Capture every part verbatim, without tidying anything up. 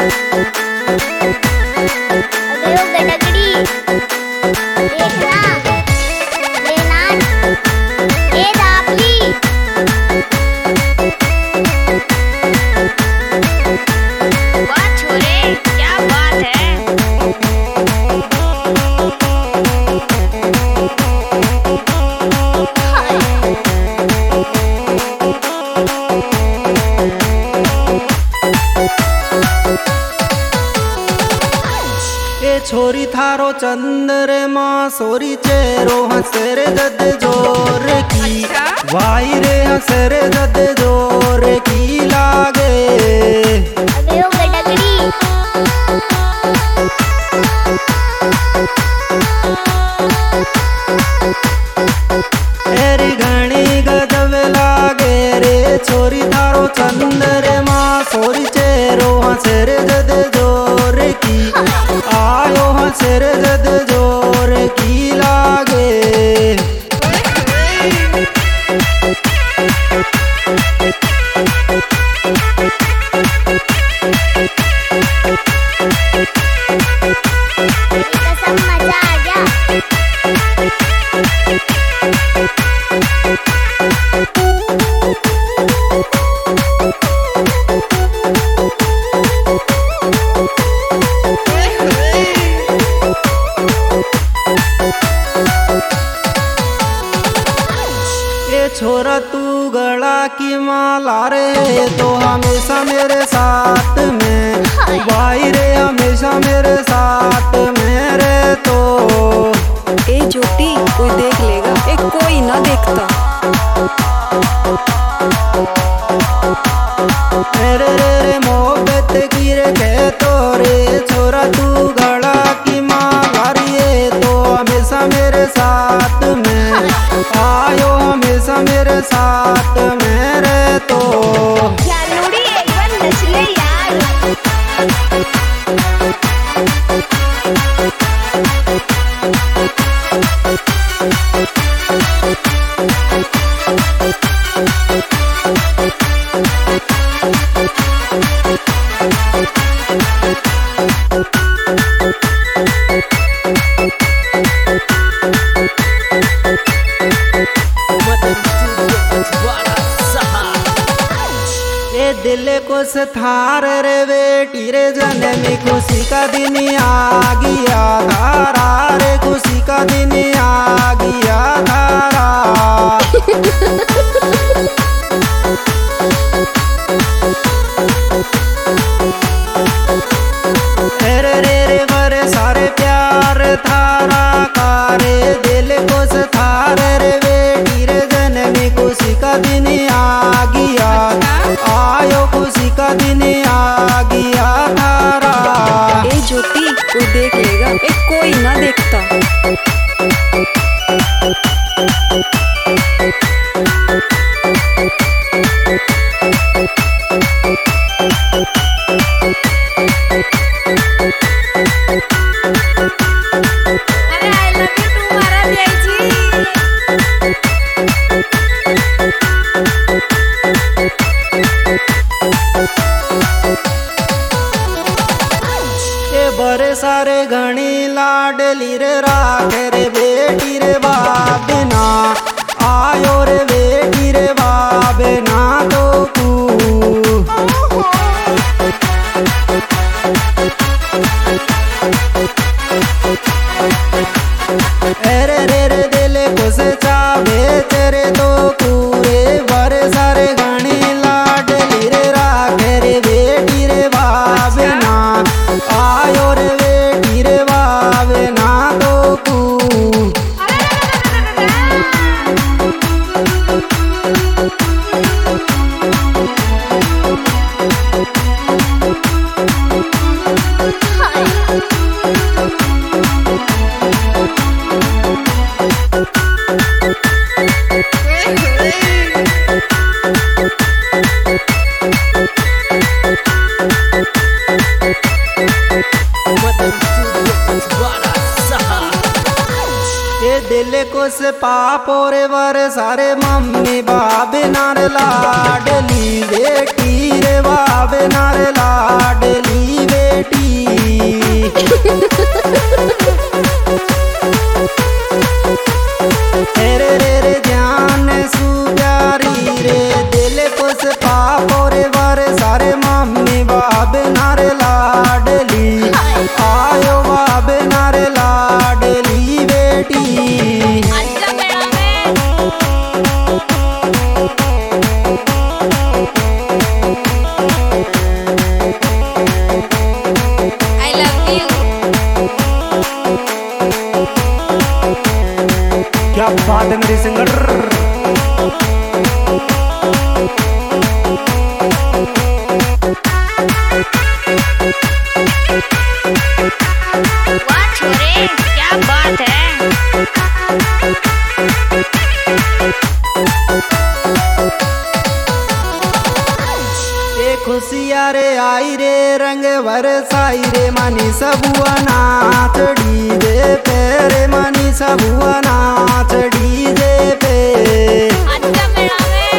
छोरी थारो चंद्रमा सोरी चेरो हंसर दद जोर की वाई रे हंसर दद जोर की लागे एरी घणी गजब लागे रे छोरी थारो चंद्रमा सोरी चेरो हंसर दद जोर की आयो हंसर दद जोर की लागे सब मजा आ गया। छोरा तू गला की माला रे तो हमेशा मेरे साथ में भाई रे हमेशा मेरे साथ में रे तो ए ज्योति कोई देख लेगा एक कोई ना देखता मेरे रे रे मोहब्बत की रे कह तो रे छोरा तू गला की माला रे तो हमेशा मेरे साथ में आयो हमेशा मेरे साथ मेरे तो जानूरी एक बार नच ले यार। दिल को थार रे बेटी रे जन्म खुशी का दिन आ गया धारा रे खुशी का दिन आ गया धारा रे रे रे बरे सारे प्यार थारा कारे दिल को थार रे बेटी रे जन्म खुशी का दिन आ गया आयो खुशी का दिन आ गया थारा ए ज्योति कोई देख लेगा एक कोई ना देखता अरे आई लव यू टू मारा दिया जी। बरे सारे घणी लाडली रे राखे रे बेटी रे बाबना आयो रे बेटी रे बाबना तो कू अरे रे रे दिल खुश चावे तेरे तो पूरे बरे सारे घणी लाडली रे राखे रे बेटी रे बाबना आयो रे बेटी रे बाबना तो कू दिल को से पापो रे वर सारे मम्मी बाबे नार लाडली बेटी रे बाबे नार लाडली बे मेरी सिंगर। वाह छोरे क्या बात है। ए खुशिया रे आई रे रंग बरसाई रे मानी सबुआ नाच डीजे पे रे मानी सबुआ नाच डीजे पे। अच्छा मेरा में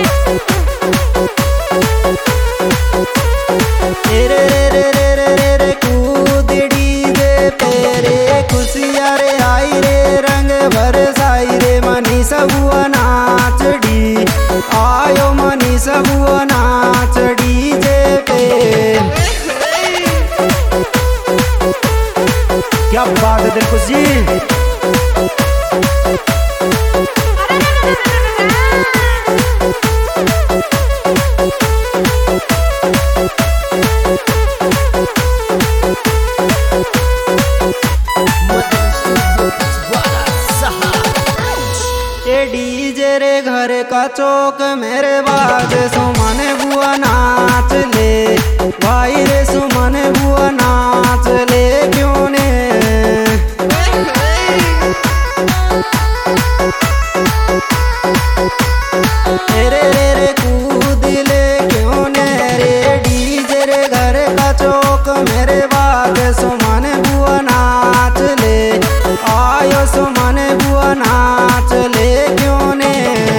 रे रे रे रे रे रे रे कूद डीजे पे रे खुशिया रे आई रे रंग बरसाई रे मानी सबुआ नाच डी आयो मानी सबुआ नाच डीजे पे। क्या बात है दिल खुशी। डीजे रे घर का चौक मेरे बाज सुमन बुआ नाच ले भाई रे सुमन बुआ नाच ले क्यों ने। रे रे रे कूद ले क्यों ने रे डीजे रे घर का चौक मेरे बाज सुमन बुआ नाच ले आयो सुमन बुआ नाच ले क्यों ने।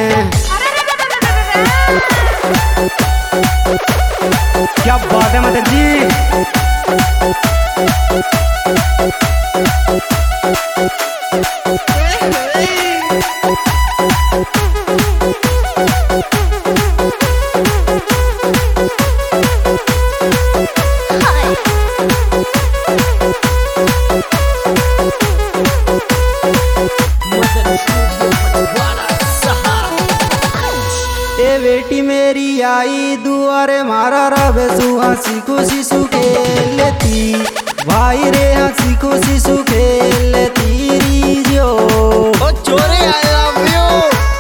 क्या बात है मदन जी। ए बेटी मेरी आई दुआरे मारा रब सु हंसी खुशी सुखेलती भाई रे हंसी खुशी सुखेलती रीजो। ओ चोरे आई लव यू।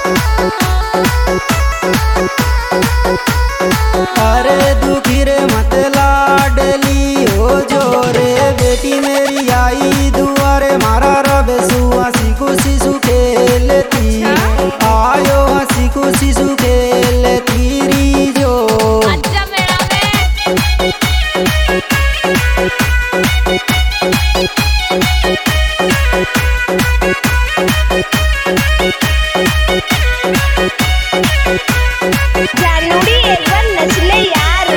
अरे दुखी रे मत लाडली हो जोरे बेटी मेरी आई दुआरे मारा रब सु हंसी खुशी सुखेलती आयो हंसी खुशी सुखेलती रीजो। अच्छा मेरा में जानूरी एक बार नच ले यार।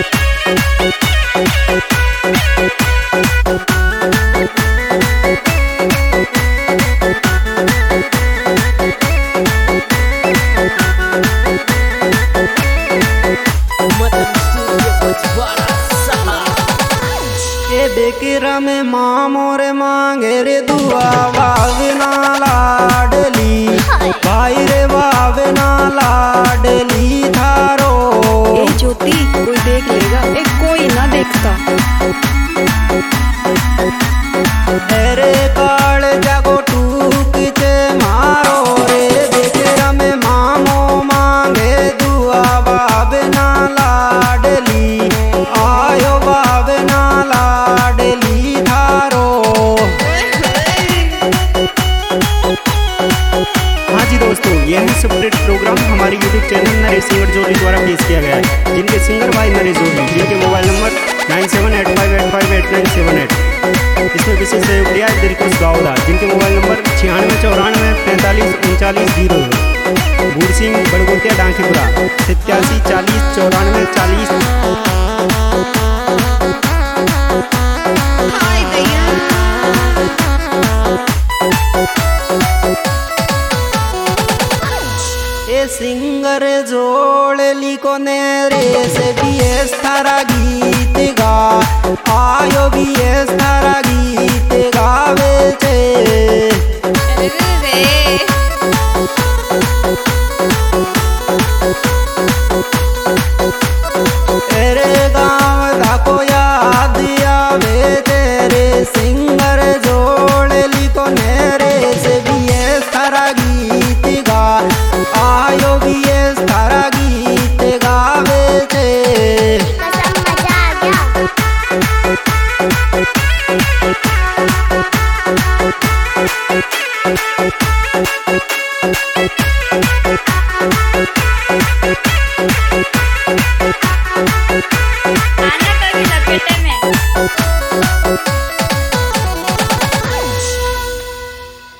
ए बेकरा में माँ मोरे मांगे रे दुआ वावना लाडली भाई रे वावना लाडली थारो। ए ज्योति कोई देख लेगा। ए कोई ना देखता। अरे काल जागो टूक चे मारो रे बेकरा में मामो मांगे दुआ वावना लाडली आयो वावना लाडली थारो। हाँ जी दोस्तों, यह सेपरेट प्रोग्राम हमारे यूट्यूब चैनल नरेश सिंगर जोड़ी द्वारा पेश किया गया है, जिनके सिंगर भाई नरेश जोड़ी, जिनके mobile number nine seven eight five eight five eight nine seven eight. इसमें विशेष सहयोग दिया है दिलखुश गावड़ा, जिनके मोबाइल नंबर छियानवे चौरानवे पैंतालीस उनचालीस जीरो। बूढ़ सिंह बड़गोतिया डांकीपुरा सत्यासी चालीस चौरानवे चालीस। हाय दैया। ए सिंगर जोड़ली को नेरे से भी एस थारा गीत गा आयो भी एस थारा गीत गावे छे। अरे रे तेरे गाँव धाको याद आवे तेरे सिंगर जोड़ली को नेरे से भी एस थारा गीत गा